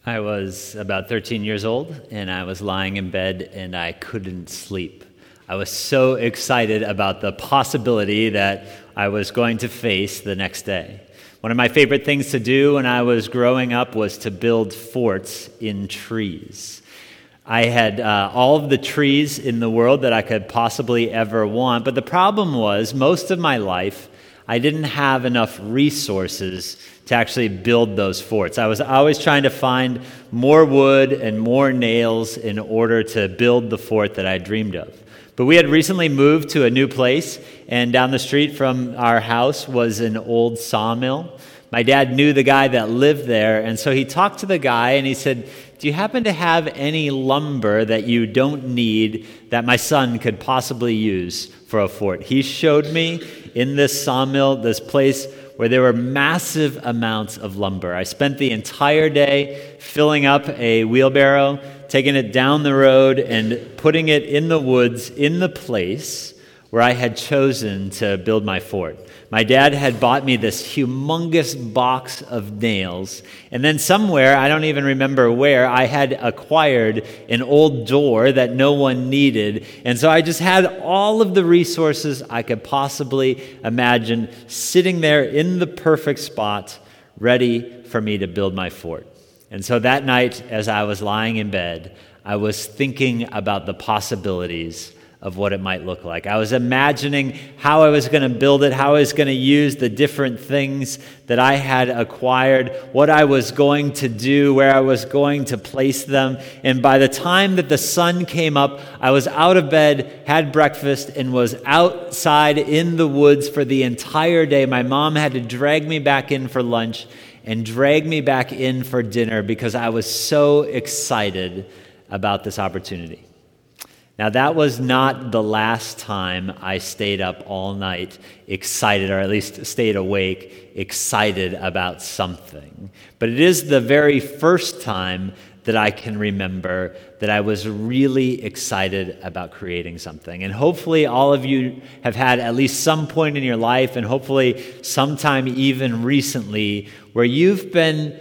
I was about 13 years old, and I was lying in bed, and I couldn't sleep. I was so excited about the possibility that I was going to face the next day. One of my favorite things to do when I was growing up was to build forts in trees. I had all of the trees in the world that I could possibly ever want, but the problem was, most of my life, I didn't have enough resources to actually build those forts. I was always trying to find more wood and more nails in order to build the fort that I dreamed of. But we had recently moved to a new place, and down the street from our house was an old sawmill. My dad knew the guy that lived there, and so he talked to the guy, and he said, "Do you happen to have any lumber that you don't need that my son could possibly use for a fort?" He showed me in this sawmill, this place where there were massive amounts of lumber. I spent the entire day filling up a wheelbarrow, taking it down the road, and putting it in the woods in the place where I had chosen to build my fort. My dad had bought me this humongous box of nails, and then somewhere, I don't even remember where, I had acquired an old door that no one needed, and so I just had all of the resources I could possibly imagine sitting there in the perfect spot, ready for me to build my fort. And so that night, as I was lying in bed, I was thinking about the possibilities of what it might look like. I was imagining how I was going to build it, how I was going to use the different things that I had acquired, what I was going to do, where I was going to place them. And by the time that the sun came up, I was out of bed, had breakfast, and was outside in the woods for the entire day. My mom had to drag me back in for lunch and drag me back in for dinner because I was so excited about this opportunity. Now, that was not the last time I stayed up all night excited, or at least stayed awake excited about something. But it is the very first time that I can remember that I was really excited about creating something. And hopefully all of you have had at least some point in your life, and hopefully sometime even recently, where you've been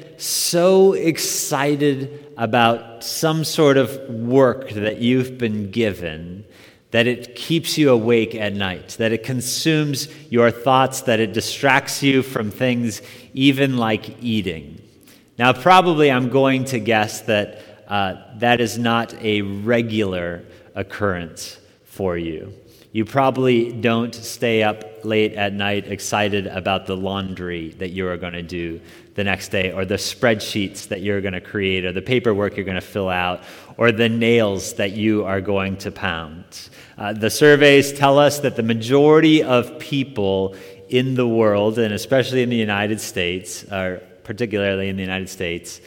so excited about some sort of work that you've been given that it keeps you awake at night, that it consumes your thoughts, that it distracts you from things even like eating. Now, probably I'm going to guess that that is not a regular occurrence for you. You probably don't stay up late at night excited about the laundry that you are going to do the next day, or the spreadsheets that you're going to create, or the paperwork you're going to fill out, or the nails that you are going to pound. The surveys tell us that the majority of people in the world, and especially in the United States, or particularly in the United States,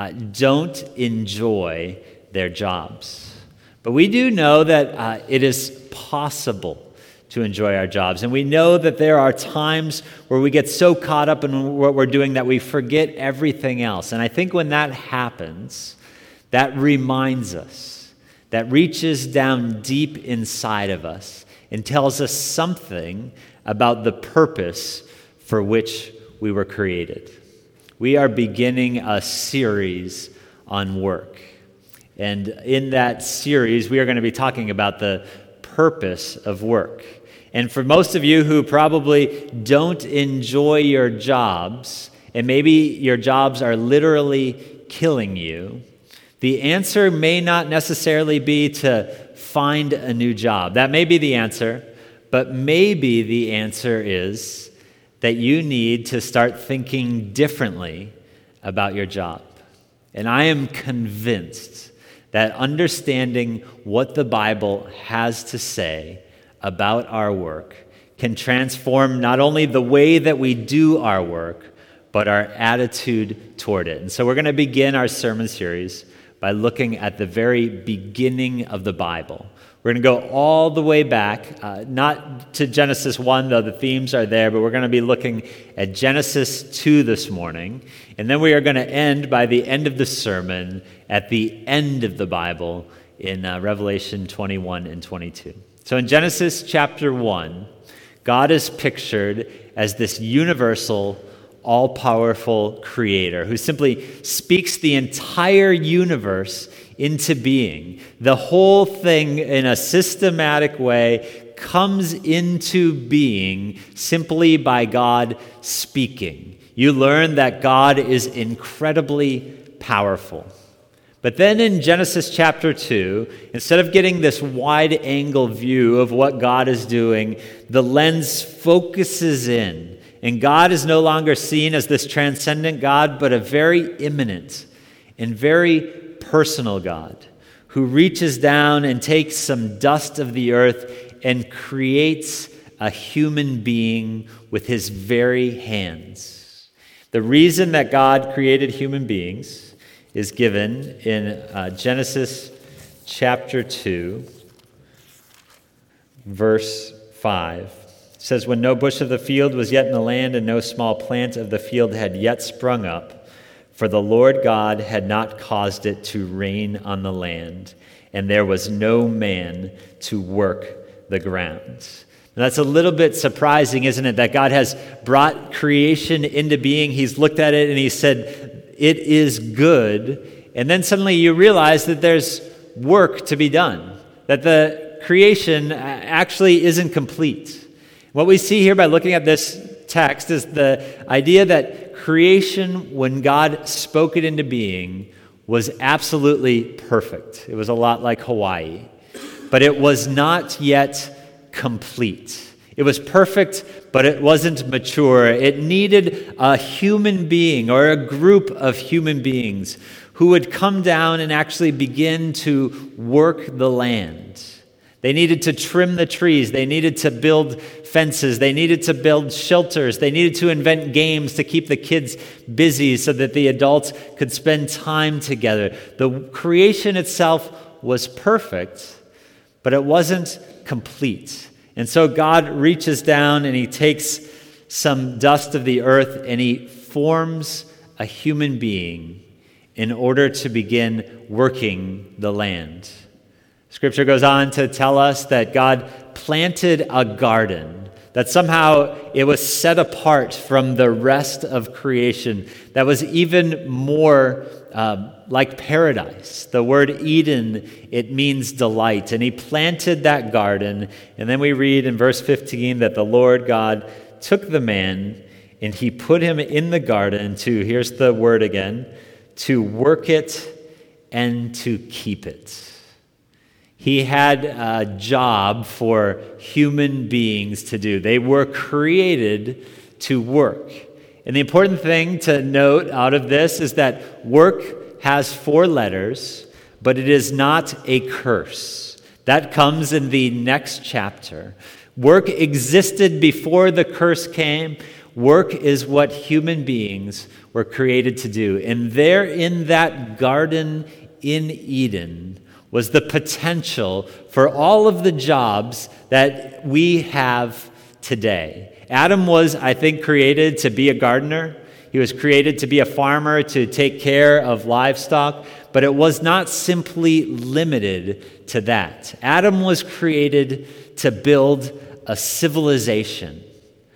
don't enjoy their jobs. But we do know that it is possible to enjoy our jobs. And we know that there are times where we get so caught up in what we're doing that we forget everything else. And I think when that happens, that reminds us, that reaches down deep inside of us and tells us something about the purpose for which we were created. We are beginning a series on work. And in that series, we are going to be talking about the purpose of work. And for most of you who probably don't enjoy your jobs, and maybe your jobs are literally killing you, the answer may not necessarily be to find a new job. That may be the answer, but maybe the answer is that you need to start thinking differently about your job. And I am convinced that understanding what the Bible has to say about our work can transform not only the way that we do our work, but our attitude toward it. And so we're going to begin our sermon series by looking at the very beginning of the Bible. We're going to go all the way back, not to Genesis 1, though the themes are there, but we're going to be looking at Genesis 2 this morning. And then we are going to end by the end of the sermon at the end of the Bible in Revelation 21 and 22. So in Genesis chapter 1, God is pictured as this universal, all-powerful creator who simply speaks the entire universe into being. The whole thing, in a systematic way, comes into being simply by God speaking. You learn that God is incredibly powerful. But then in Genesis chapter 2, instead of getting this wide-angle view of what God is doing, the lens focuses in. And God is no longer seen as this transcendent God, but a very immanent and very personal God who reaches down and takes some dust of the earth and creates a human being with his very hands. The reason that God created human beings is given in Genesis chapter 2, verse 5. It says, "When no bush of the field was yet in the land, and no small plant of the field had yet sprung up, for the Lord God had not caused it to rain on the land, and there was no man to work the ground." Now, that's a little bit surprising, isn't it? That God has brought creation into being. He's looked at it and he said, it is good. And then suddenly you realize that there's work to be done, that the creation actually isn't complete. What we see here by looking at this text is the idea that creation, when God spoke it into being, was absolutely perfect. It was a lot like Hawaii, but it was not yet complete. It was perfect, but it wasn't mature. It needed a human being or a group of human beings who would come down and actually begin to work the land. They needed to trim the trees. They needed to build fences. They needed to build shelters. They needed to invent games to keep the kids busy so that the adults could spend time together. The creation itself was perfect, but it wasn't complete. And so God reaches down and he takes some dust of the earth and he forms a human being in order to begin working the land. Scripture goes on to tell us that God planted a garden, that somehow it was set apart from the rest of creation, that was even more like paradise. The word Eden, it means delight. And he planted that garden. And then we read in verse 15 that the Lord God took the man and he put him in the garden to, here's the word again, to work it and to keep it. He had a job for human beings to do. They were created to work. And the important thing to note out of this is that work has 4 letters, but it is not a curse. That comes in the next chapter. Work existed before the curse came. Work is what human beings were created to do. And there in that garden in Eden was the potential for all of the jobs that we have today. Adam was, I think, created to be a gardener. He was created to be a farmer, to take care of livestock, but it was not simply limited to that. Adam was created to build a civilization,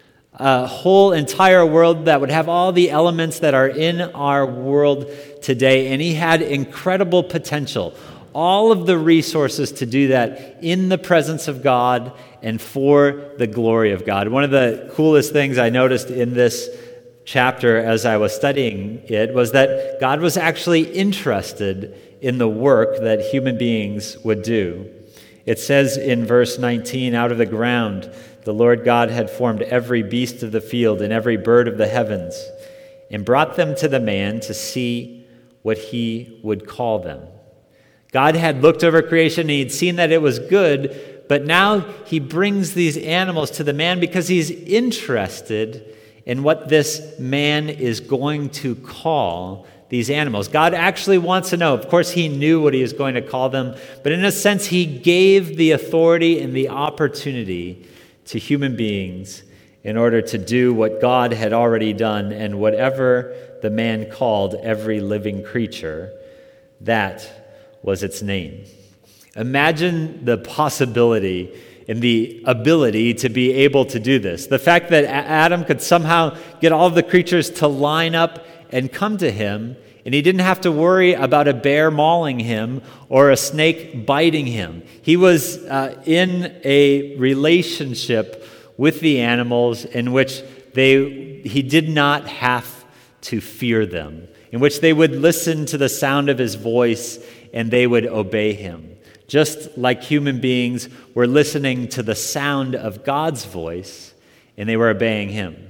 a whole entire world that would have all the elements that are in our world today, and he had incredible potential. All of the resources to do that in the presence of God and for the glory of God. One of the coolest things I noticed in this chapter as I was studying it was that God was actually interested in the work that human beings would do. It says in verse 19, "Out of the ground the Lord God had formed every beast of the field and every bird of the heavens, and brought them to the man to see what he would call them." God had looked over creation and he'd seen that it was good, but now he brings these animals to the man because he's interested in what this man is going to call these animals. God actually wants to know. Of course, he knew what he was going to call them, but in a sense, he gave the authority and the opportunity to human beings in order to do what God had already done, and whatever the man called every living creature, that was its name. Imagine the possibility in the ability to be able to do this. The fact that Adam could somehow get all of the creatures to line up and come to him, and he didn't have to worry about a bear mauling him or a snake biting him. He was in a relationship with the animals in which he did not have to fear them, in which they would listen to the sound of his voice and they would obey him. Just like human beings were listening to the sound of God's voice and they were obeying him.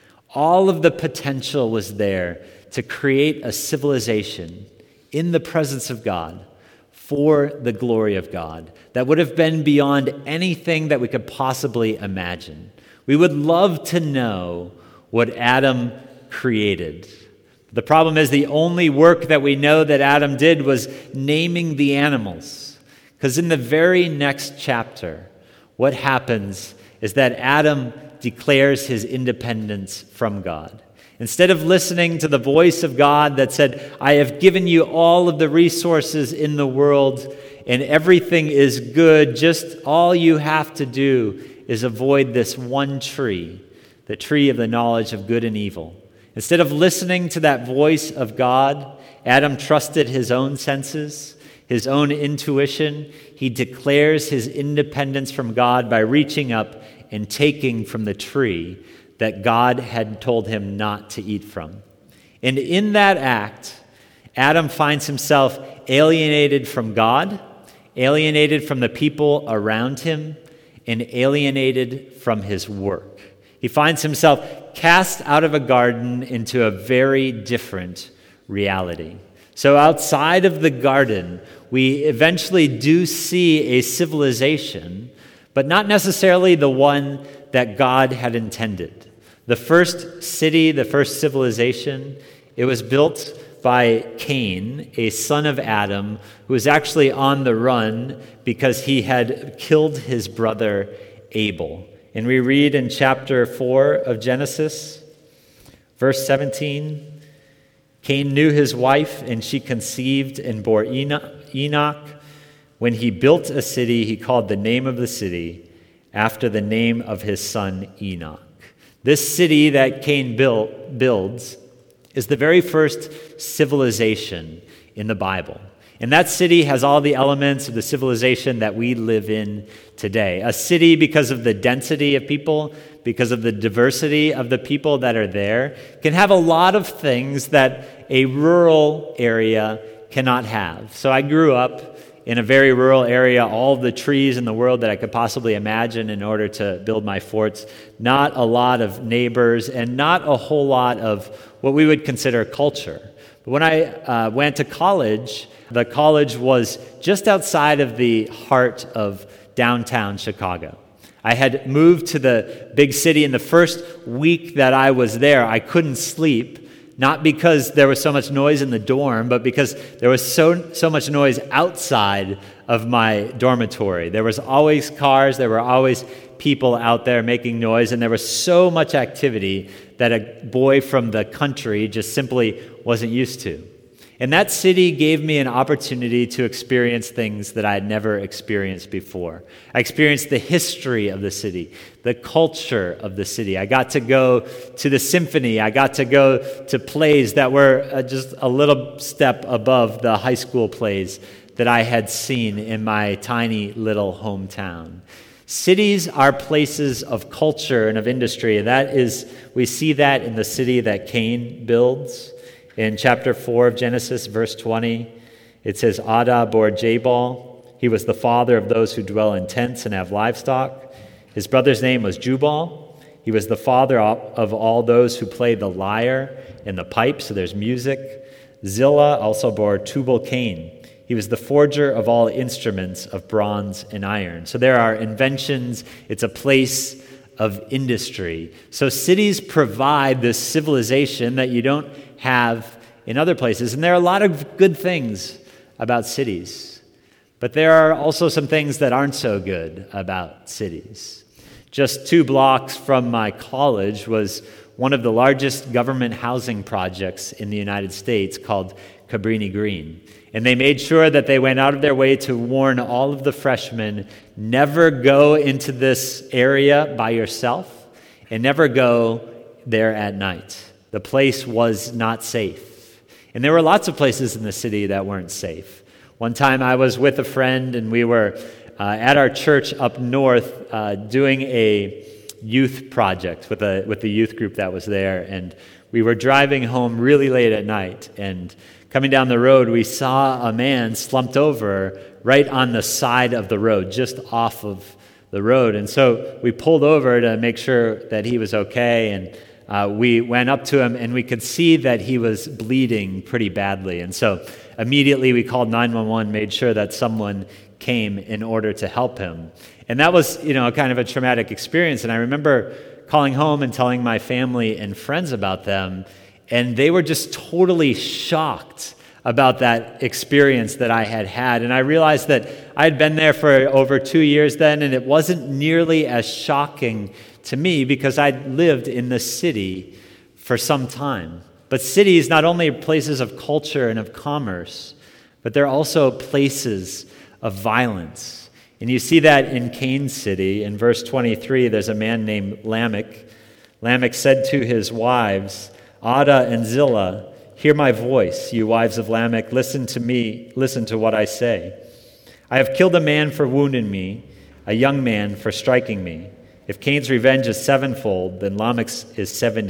All of the potential was there to create a civilization in the presence of God for the glory of God that would have been beyond anything that we could possibly imagine. We would love to know what Adam created. The problem is the only work that we know that Adam did was naming the animals. Because in the very next chapter, what happens is that Adam declares his independence from God. Instead of listening to the voice of God that said, I have given you all of the resources in the world and everything is good, just all you have to do is avoid this one tree, the tree of the knowledge of good and evil. Instead of listening to that voice of God, Adam trusted his own senses, his own intuition. He declares his independence from God by reaching up and taking from the tree that God had told him not to eat from. And in that act, Adam finds himself alienated from God, alienated from the people around him, and alienated from his work. He finds himself cast out of a garden into a very different reality. So outside of the garden, we eventually do see a civilization, but not necessarily the one that God had intended. The first city, the first civilization, it was built by Cain, a son of Adam, who was actually on the run because he had killed his brother Abel. And we read in chapter 4 of Genesis, verse 17, Cain knew his wife, and she conceived and bore Enoch. When he built a city, he called the name of the city after the name of his son Enoch. This city that Cain builds is the very first civilization in the Bible. And that city has all the elements of the civilization that we live in today. A city because of the density of people, because of the diversity of the people that are there, can have a lot of things that a rural area cannot have. So I grew up in a very rural area, all the trees in the world that I could possibly imagine in order to build my forts. Not a lot of neighbors and not a whole lot of what we would consider culture. But when I went to college, the college was just outside of the heart of downtown Chicago. I had moved to the big city, and the first week that I was there, I couldn't sleep. Not because there was so much noise in the dorm, but because there was so much noise outside of my dormitory. There was always cars, there were always people out there making noise, and there was so much activity that a boy from the country just simply wasn't used to. And that city gave me an opportunity to experience things that I had never experienced before. I experienced the history of the city, the culture of the city. I got to go to the symphony. I got to go to plays that were just a little step above the high school plays that I had seen in my tiny little hometown. Cities are places of culture and of industry. And we see that in the city that Cain builds. In chapter 4 of Genesis, verse 20, it says, Adah bore Jabal. He was the father of those who dwell in tents and have livestock. His brother's name was Jubal. He was the father of all those who play the lyre and the pipe, so there's music. Zillah also bore Tubal-Cain. He was the forger of all instruments of bronze and iron. So there are inventions. It's a place of industry. So cities provide this civilization that you don't have in other places. And there are a lot of good things about cities. But there are also some things that aren't so good about cities. Just 2 blocks from my college was one of the largest government housing projects in the United States called Cabrini Green. And they made sure that they went out of their way to warn all of the freshmen, never go into this area by yourself and never go there at night. The place was not safe. And there were lots of places in the city that weren't safe. One time I was with a friend and we were at our church up north doing a youth project with the youth group that was there. And we were driving home really late at night, and coming down the road, we saw a man slumped over right on the side of the road, just off of the road. And so we pulled over to make sure that he was okay, and we went up to him, and we could see that he was bleeding pretty badly. And so immediately we called 911, made sure that someone came in order to help him. And that was, kind of a traumatic experience. And I remember calling home and telling my family and friends about them, and they were just totally shocked about that experience that I had had. And I realized that I had been there for over 2 years then, and it wasn't nearly as shocking to me because I'd lived in the city for some time. But cities not only places of culture and of commerce, but they're also places of violence. And you see that in Cain's city. In verse 23, there's a man named Lamech. Lamech said to his wives, Adah and Zillah, hear my voice, you wives of Lamech, listen to me, listen to what I say. I have killed a man for wounding me, a young man for striking me. If Cain's revenge is sevenfold, then Lamech's is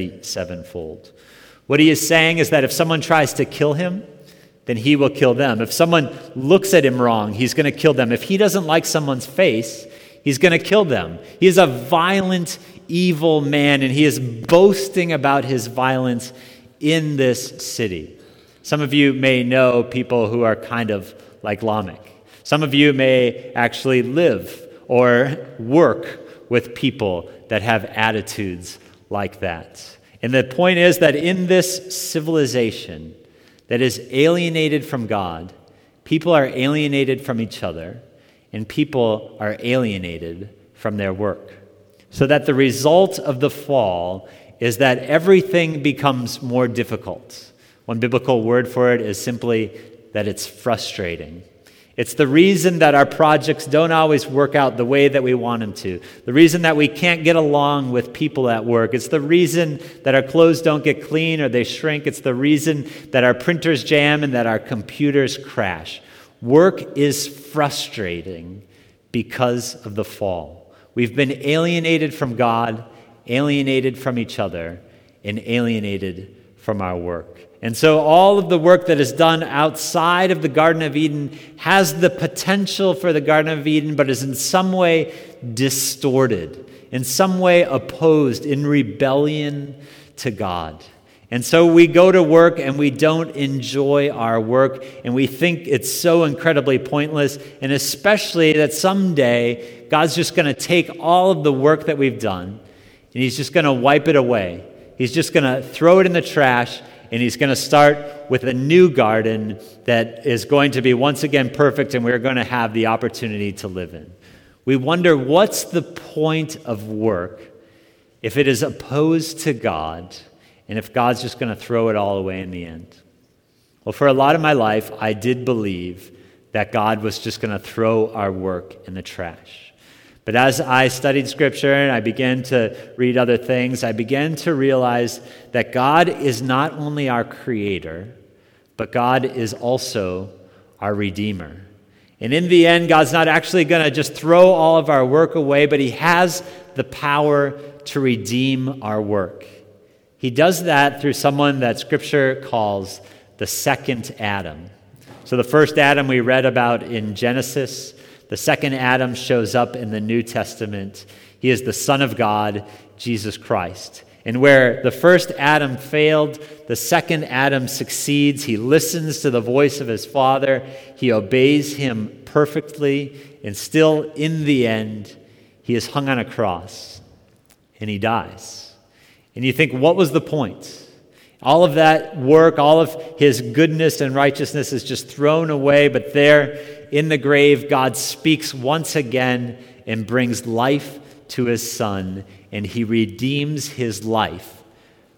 77-fold. What he is saying is that if someone tries to kill him, then he will kill them. If someone looks at him wrong, he's going to kill them. If he doesn't like someone's face, he's going to kill them. He is a violent, evil man, and he is boasting about his violence in this city. Some of you may know people who are kind of like Lamech. Some of you may actually live or work with people that have attitudes like that. And the point is that in this civilization that is alienated from God, people are alienated from each other, and people are alienated from their work. So that the result of the fall is that everything becomes more difficult. One biblical word for it is simply that it's frustrating. It's the reason that our projects don't always work out the way that we want them to. The reason that we can't get along with people at work. It's the reason that our clothes don't get clean or they shrink. It's the reason that our printers jam and that our computers crash. Work is frustrating because of the fall. We've been alienated from God, alienated from each other, and alienated from our work. And so all of the work that is done outside of the Garden of Eden has the potential for the Garden of Eden, but is in some way distorted, in some way opposed, in rebellion to God. And so we go to work and we don't enjoy our work, and we think it's so incredibly pointless, and especially that someday God's just going to take all of the work that we've done, and he's just going to wipe it away. He's just going to throw it in the trash, and he's going to start with a new garden that is going to be once again perfect, and we're going to have the opportunity to live in. We wonder, what's the point of work if it is opposed to God, and if God's just going to throw it all away in the end? Well, for a lot of my life, I did believe that God was just going to throw our work in the trash. But as I studied Scripture and I began to read other things, I began to realize that God is not only our Creator, but God is also our Redeemer. And in the end, God's not actually going to just throw all of our work away, but he has the power to redeem our work. He does that through someone that Scripture calls the second Adam. So the first Adam we read about in Genesis. The second Adam shows up in the New Testament. He is the Son of God, Jesus Christ. And where the first Adam failed, the second Adam succeeds. He listens to the voice of his Father. He obeys him perfectly. And still, in the end, he is hung on a cross and he dies. And you think, what was the point? All of that work, all of his goodness and righteousness is just thrown away, but there in the grave, God speaks once again and brings life to his Son, and he redeems his life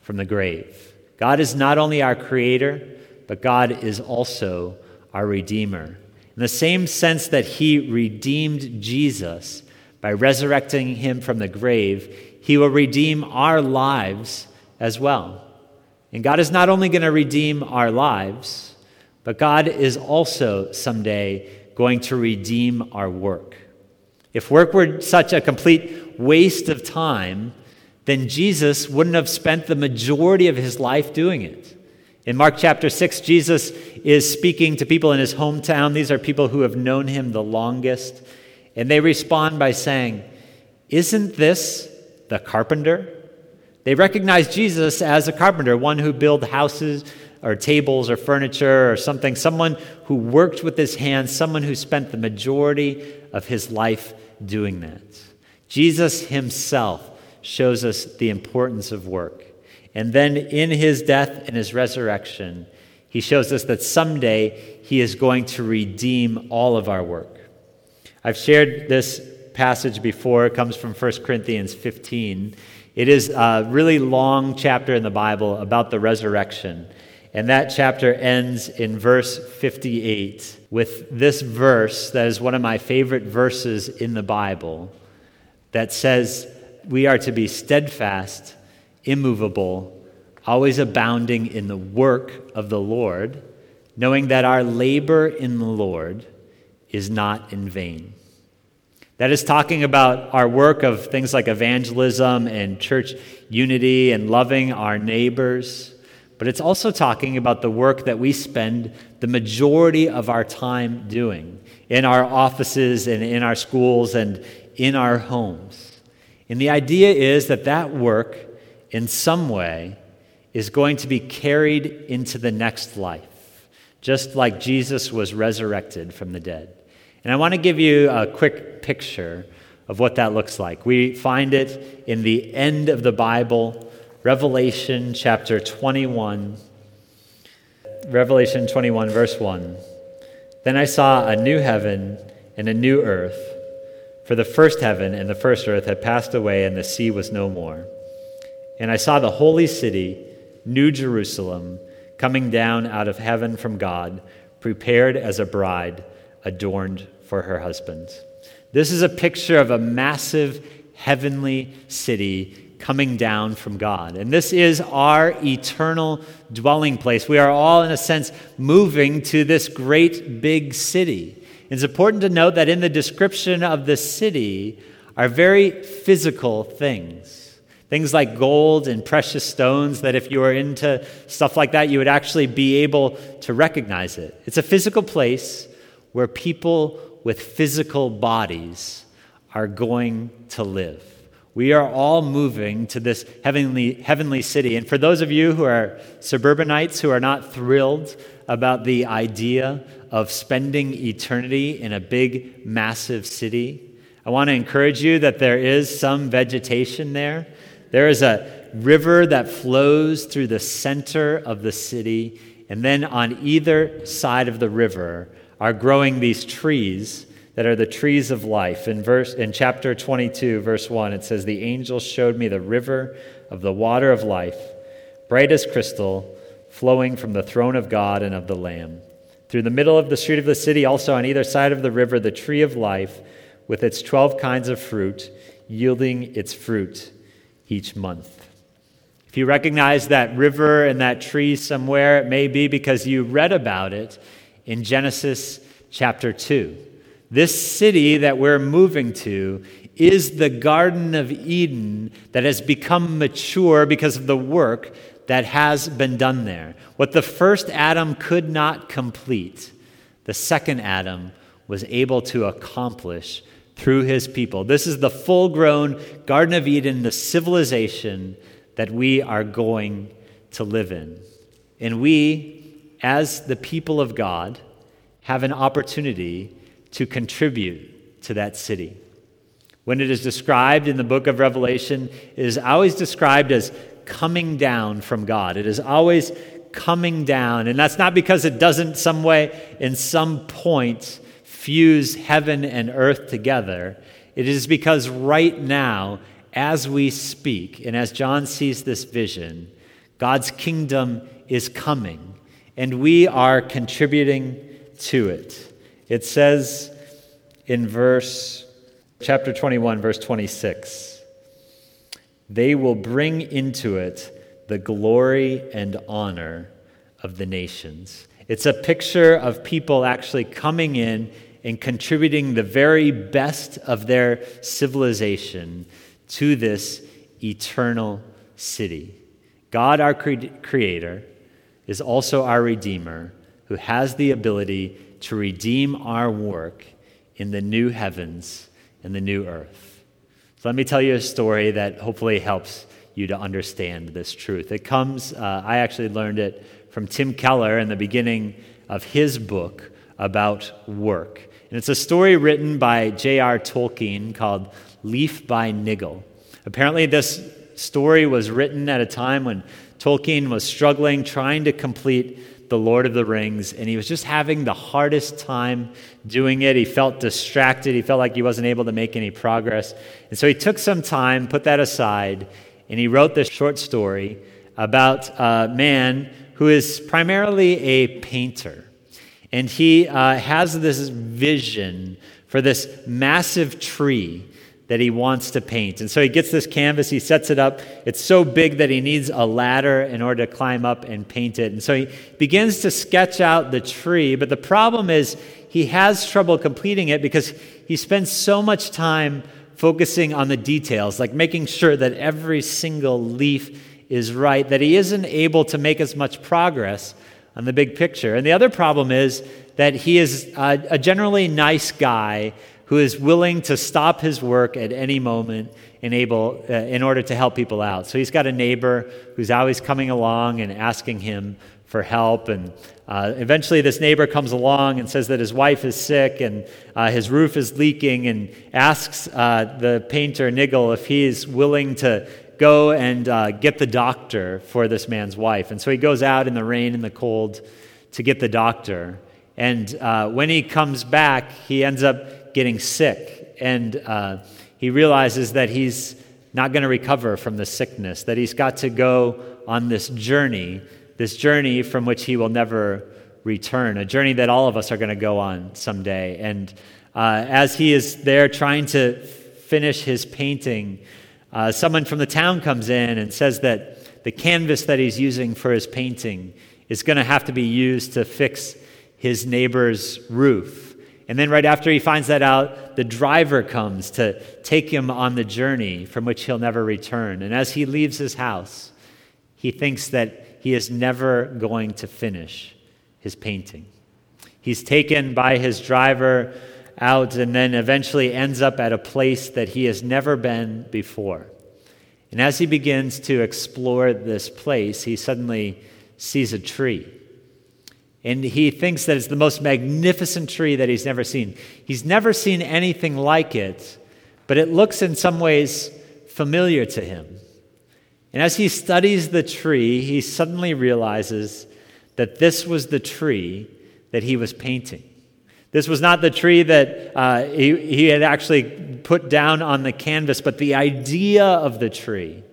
from the grave. God is not only our creator, but God is also our redeemer. In the same sense that he redeemed Jesus by resurrecting him from the grave, he will redeem our lives as well. And God is not only going to redeem our lives, but God is also someday going to redeem our work. If work were such a complete waste of time, then Jesus wouldn't have spent the majority of his life doing it. In Mark chapter 6, Jesus is speaking to people in his hometown. These are people who have known him the longest. And they respond by saying, "Isn't this the carpenter?" They recognize Jesus as a carpenter, one who built houses or tables or furniture or something, someone who worked with his hands, someone who spent the majority of his life doing that. Jesus himself shows us the importance of work. And then in his death and his resurrection, he shows us that someday he is going to redeem all of our work. I've shared this passage before. It comes from 1 Corinthians 15. It is a really long chapter in the Bible about the resurrection. And that chapter ends in verse 58 with this verse that is one of my favorite verses in the Bible that says we are to be steadfast, immovable, always abounding in the work of the Lord, knowing that our labor in the Lord is not in vain. That is talking about our work of things like evangelism and church unity and loving our neighbors. But it's also talking about the work that we spend the majority of our time doing in our offices and in our schools and in our homes. And the idea is that that work, in some way, is going to be carried into the next life, just like Jesus was resurrected from the dead. And I want to give you a quick picture of what that looks like. We find it in the end of the Bible, Revelation chapter 21. Revelation 21, verse 1. "Then I saw a new heaven and a new earth, for the first heaven and the first earth had passed away, and the sea was no more. And I saw the holy city, New Jerusalem, coming down out of heaven from God, prepared as a bride adorned for her husband." This is a picture of a massive heavenly city coming down from God. And this is our eternal dwelling place. We are all, in a sense, moving to this great big city. It's important to note that in the description of the city are very physical things. Things like gold and precious stones that if you were into stuff like that, you would actually be able to recognize it. It's a physical place where people with physical bodies are going to live. We are all moving to this heavenly city. And for those of you who are suburbanites who are not thrilled about the idea of spending eternity in a big, massive city, I want to encourage you that there is some vegetation there. There is a river that flows through the center of the city, and then on either side of the river are growing these trees that are the trees of life. In chapter 22, verse 1, it says, "The angel showed me the river of the water of life, bright as crystal, flowing from the throne of God and of the Lamb. Through the middle of the street of the city, also on either side of the river, the tree of life, with its 12 kinds of fruit, yielding its fruit each month." If you recognize that river and that tree somewhere, it may be because you read about it in Genesis chapter 2. This city that we're moving to is the Garden of Eden that has become mature because of the work that has been done there. What the first Adam could not complete, the second Adam was able to accomplish through his people. This is the full-grown Garden of Eden, the civilization that we are going to live in. And we, as the people of God, have an opportunity to contribute to that city. When it is described in the book of Revelation, it is always described as coming down from God. It is always coming down. And that's not because it doesn't some way, in some point, fuse heaven and earth together. It is because right now, as we speak, and as John sees this vision, God's kingdom is coming, and we are contributing to it. It says in chapter 21, verse 26, "They will bring into it the glory and honor of the nations." It's a picture of people actually coming in and contributing the very best of their civilization to this eternal city. God, our Creator, is also our Redeemer, who has the ability to redeem our work in the new heavens and the new earth. So let me tell you a story that hopefully helps you to understand this truth. It comes, I actually learned it from Tim Keller in the beginning of his book about work. And it's a story written by J.R. Tolkien called Leaf by Niggle. Apparently this story was written at a time when Tolkien was struggling, trying to complete The Lord of the Rings, and he was just having the hardest time doing it. He felt distracted. He felt like he wasn't able to make any progress. And so he took some time, put that aside, and he wrote this short story about a man who is primarily a painter. And he has this vision for this massive tree that he wants to paint. And so he gets this canvas, he sets it up. It's so big that he needs a ladder in order to climb up and paint it. And so he begins to sketch out the tree, but the problem is he has trouble completing it because he spends so much time focusing on the details, like making sure that every single leaf is right, that he isn't able to make as much progress on the big picture. And the other problem is that he is a generally nice guy who is willing to stop his work at any moment in order to help people out. So he's got a neighbor who's always coming along and asking him for help. And eventually this neighbor comes along and says that his wife is sick and his roof is leaking, and asks the painter Niggle if he is willing to go and get the doctor for this man's wife. And so he goes out in the rain and the cold to get the doctor. And when he comes back, he ends up getting sick. And he realizes that he's not going to recover from the sickness, that he's got to go on this journey from which he will never return, a journey that all of us are going to go on someday. And as he is there trying to finish his painting, someone from the town comes in and says that the canvas that he's using for his painting is going to have to be used to fix his neighbor's roof. And then right after he finds that out, the driver comes to take him on the journey from which he'll never return. And as he leaves his house, he thinks that he is never going to finish his painting. He's taken by his driver out and then eventually ends up at a place that he has never been before. And as he begins to explore this place, he suddenly sees a tree. And he thinks that it's the most magnificent tree that he's never seen. He's never seen anything like it, but it looks in some ways familiar to him. And as he studies the tree, he suddenly realizes that this was the tree that he was painting. This was not the tree that he had actually put down on the canvas, but the idea of the tree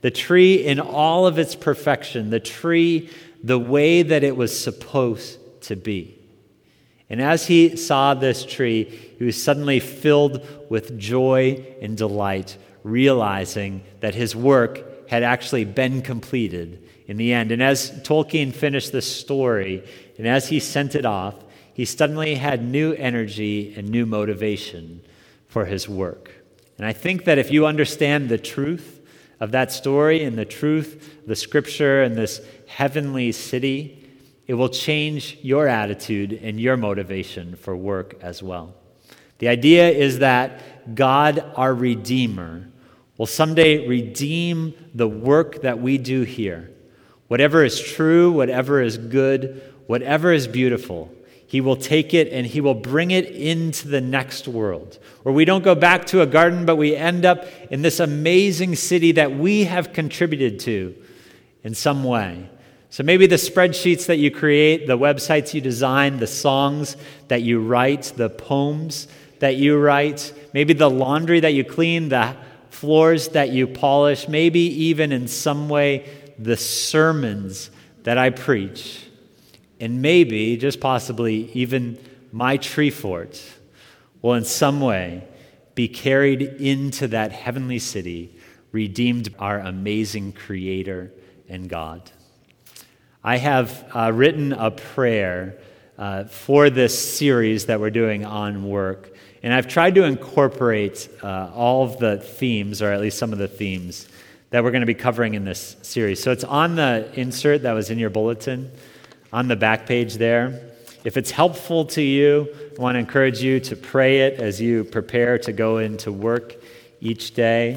in all of its perfection, the tree the way that it was supposed to be. And as he saw this tree, he was suddenly filled with joy and delight, realizing that his work had actually been completed in the end. And as Tolkien finished this story, and as he sent it off, he suddenly had new energy and new motivation for his work. And I think that if you understand the truth of that story and the truth of the scripture and this heavenly city, it will change your attitude and your motivation for work as well. The idea is that God, our Redeemer, will someday redeem the work that we do here. Whatever is true, whatever is good, whatever is beautiful, he will take it and he will bring it into the next world, where we don't go back to a garden, but we end up in this amazing city that we have contributed to in some way. So maybe the spreadsheets that you create, the websites you design, the songs that you write, the poems that you write, maybe the laundry that you clean, the floors that you polish, maybe even in some way the sermons that I preach, and maybe, just possibly, even my tree fort will in some way be carried into that heavenly city, redeemed by our amazing Creator and God. I have written a prayer for this series that we're doing on work, and I've tried to incorporate all of the themes, or at least some of the themes, that we're going to be covering in this series. So it's on the insert that was in your bulletin, on the back page there. If it's helpful to you, I want to encourage you to pray it as you prepare to go into work each day.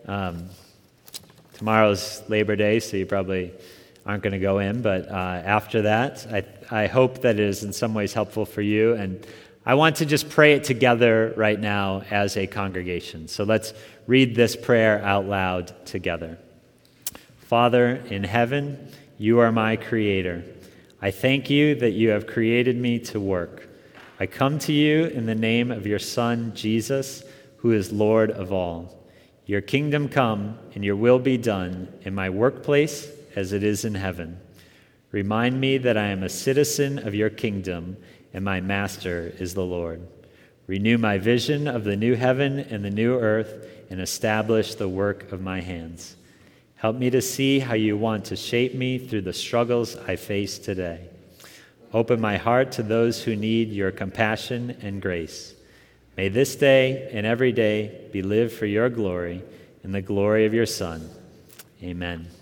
Tomorrow's Labor Day, so you probably aren't going to go in, but after that, I hope that it is in some ways helpful for you, and I want to just pray it together right now as a congregation. So let's read this prayer out loud together. Father in heaven, you are my Creator. I thank you that you have created me to work. I come to you in the name of your Son, Jesus, who is Lord of all. Your kingdom come and your will be done in my workplace as it is in heaven. Remind me that I am a citizen of your kingdom and my master is the Lord. Renew my vision of the new heaven and the new earth and establish the work of my hands. Help me to see how you want to shape me through the struggles I face today. Open my heart to those who need your compassion and grace. May this day and every day be lived for your glory and the glory of your Son. Amen.